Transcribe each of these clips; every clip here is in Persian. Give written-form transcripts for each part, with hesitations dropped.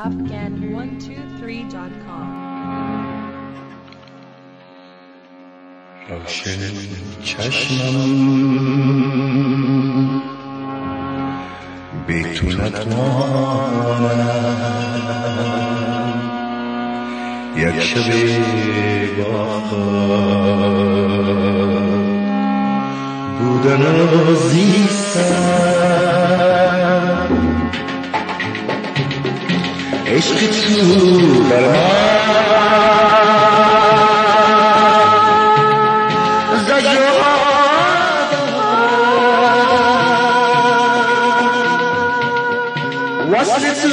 Afghan123.com. روشن چشمم بی تو نتوانم یک شب با بودن و زیستن عشق تو بر من وصل تو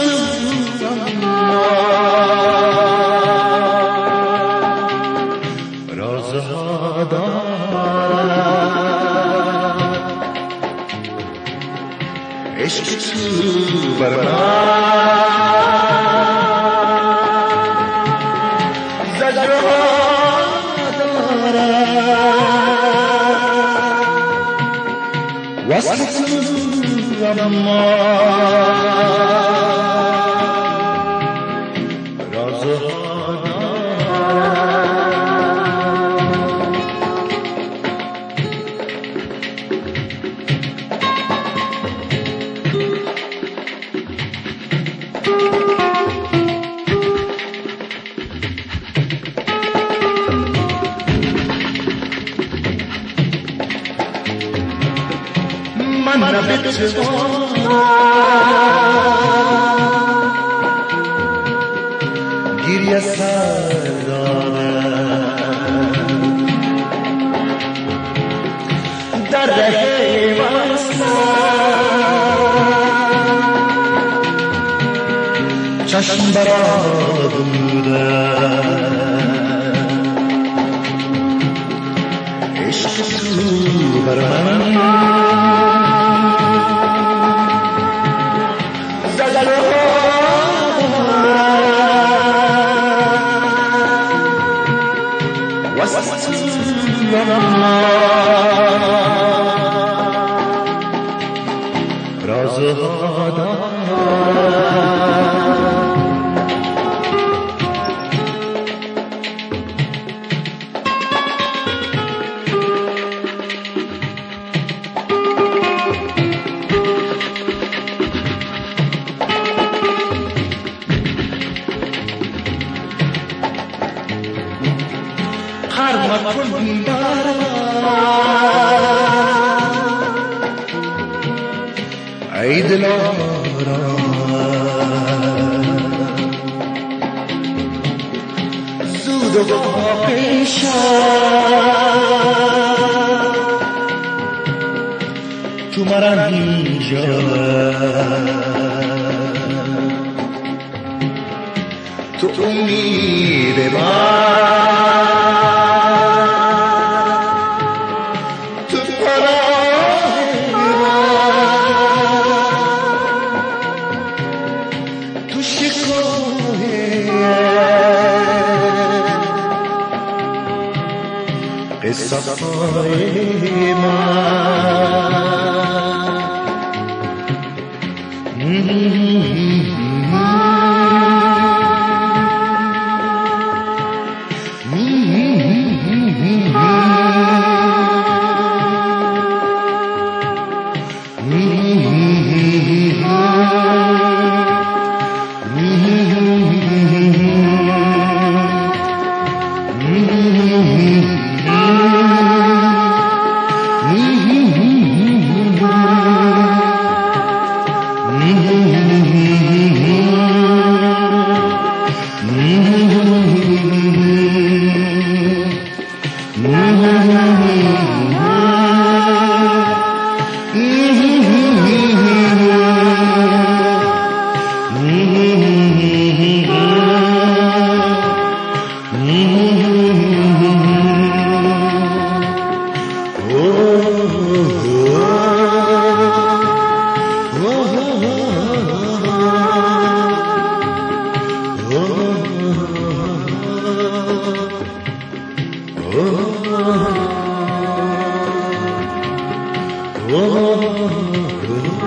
رازها دارد عشق تو بر من زجرها دارد وصل تو اما من نبتوان گریه سر دارم در ره وصلم چشم برا بودم عشق تو بر من رازها دارد هر مکن ای دلارم زود و پیشم تو مرا اینجا تو امید من قصه های oh,